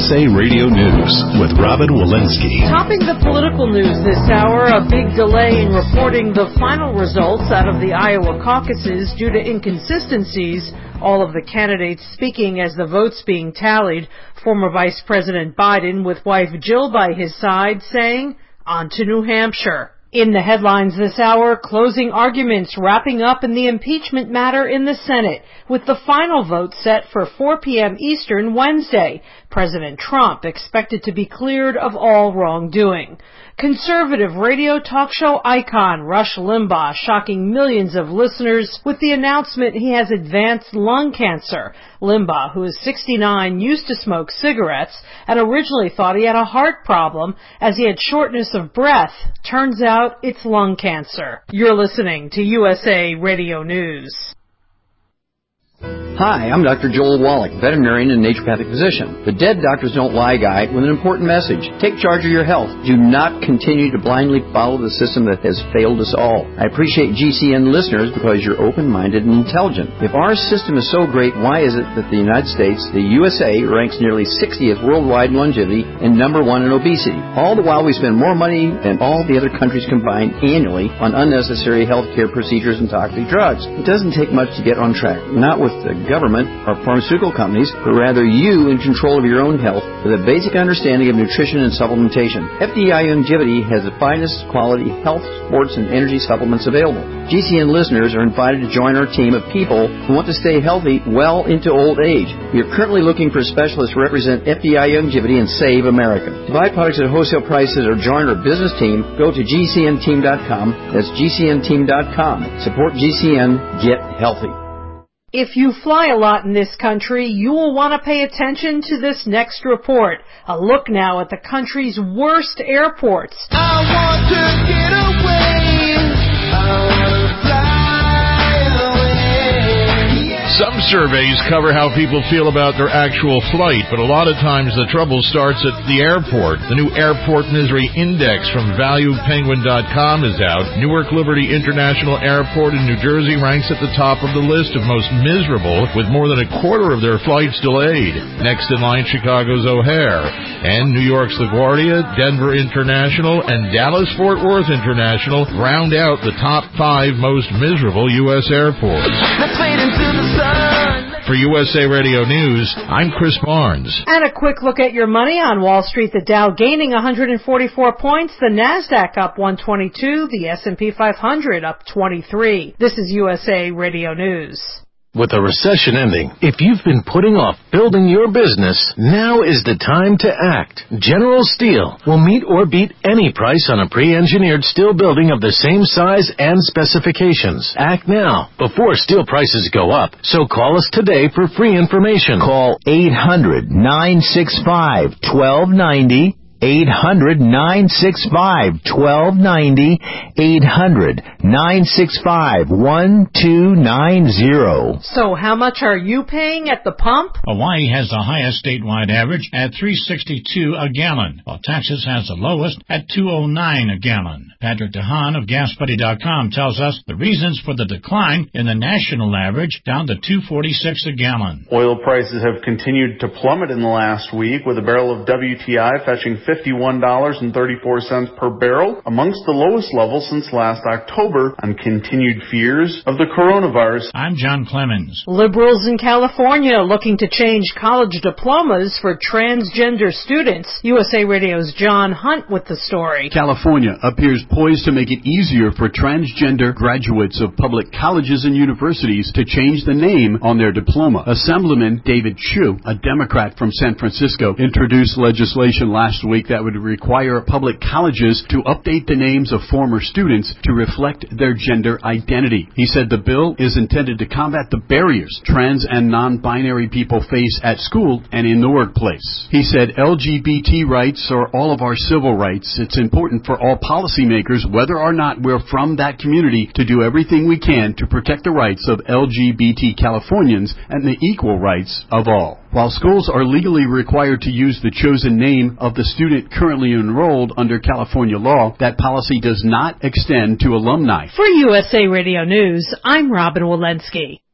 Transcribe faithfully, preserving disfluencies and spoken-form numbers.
S A Radio News with Robin Walensky. Topping the political news this hour, a big delay in reporting the final results out of the Iowa caucuses due to inconsistencies. All of the candidates speaking as the votes being tallied. Former Vice President Biden with wife Jill by his side saying, on to New Hampshire. In the headlines this hour, closing arguments wrapping up in the impeachment matter in the Senate, with the final vote set for four p.m. Eastern Wednesday. President Trump expected to be cleared of all wrongdoing. Conservative radio talk show icon Rush Limbaugh shocking millions of listeners with the announcement he has advanced lung cancer. Limbaugh, who is sixty-nine, used to smoke cigarettes and originally thought he had a heart problem as he had shortness of breath. Turns out it's lung cancer. You're listening to U S A Radio News. Hi, I'm Doctor Joel Wallach, veterinarian and naturopathic physician. The Dead Doctors Don't Lie guide with an important message. Take charge of your health. Do not continue to blindly follow the system that has failed us all. I appreciate G C N listeners because you're open-minded and intelligent. If our system is so great, why is it that the United States, the U S A, ranks nearly sixtieth worldwide in longevity and number one in obesity? All the while we spend more money than all the other countries combined annually on unnecessary health care procedures and toxic drugs. It doesn't take much to get on track. Not with the government or pharmaceutical companies, but rather you in control of your own health with a basic understanding of nutrition and supplementation. F D I Longevity has the finest quality health, sports, and energy supplements available. G C N listeners are invited to join our team of people who want to stay healthy well into old age. We are currently looking for specialists to represent F D I Longevity and Save America. To buy products at wholesale prices or join our business team, go to G C N team dot com. That's G C N team dot com. Support G C N. Get healthy. If you fly a lot in this country, you will want to pay attention to this next report. A look now at the country's worst airports. I want to get away. I want to fly away. Yeah. Some surveys cover how people feel about their actual flight, but a lot of times the trouble starts at the airport. The new Airport Misery Index from value penguin dot com is out. Newark Liberty International Airport in New Jersey ranks at the top of the list of most miserable, with more than a quarter of their flights delayed. Next in line, Chicago's O'Hare, and New York's LaGuardia, Denver International, and Dallas-Fort Worth International round out the top five most miserable U S airports. Let's wait until the sun. For U S A Radio News, I'm Chris Barnes. And a quick look at your money on Wall Street. The Dow gaining one hundred forty-four points, the NASDAQ up one twenty-two, the S and P five hundred up twenty-three. This is U S A Radio News. With a recession ending, if you've been putting off building your business, now is the time to act. General Steel will meet or beat any price on a pre-engineered steel building of the same size and specifications. Act now, before steel prices go up. So call us today for free information. Call eight hundred, nine six five, one two nine zero. eight hundred, nine six five, one two nine zero. eight hundred, nine six five, one two nine zero. So how much are you paying at the pump? Hawaii has the highest statewide average at three sixty-two a gallon, while Texas has the lowest at two oh nine a gallon. Patrick DeHaan of gas buddy dot com tells us the reasons for the decline in the national average down to two forty-six a gallon. Oil prices have continued to plummet in the last week, with a barrel of W T I fetching fifty-one dollars and thirty-four cents per barrel, amongst the lowest levels since last October, on continued fears of the coronavirus. I'm John Clemens. Liberals in California looking to change college diplomas for transgender students. U S A Radio's John Hunt with the story. California appears poised to make it easier for transgender graduates of public colleges and universities to change the name on their diploma. Assemblyman David Chu, a Democrat from San Francisco, introduced legislation last week that would require public colleges to update the names of former students to reflect their gender identity. He said the bill is intended to combat the barriers trans and non-binary people face at school and in the workplace. He said L G B T rights are all of our civil rights. It's important for all policymakers, whether or not we're from that community, to do everything we can to protect the rights of L G B T Californians and the equal rights of all. While schools are legally required to use the chosen name of the student currently enrolled under California law, that policy does not extend to alumni. For U S A Radio News, I'm Robin Walensky.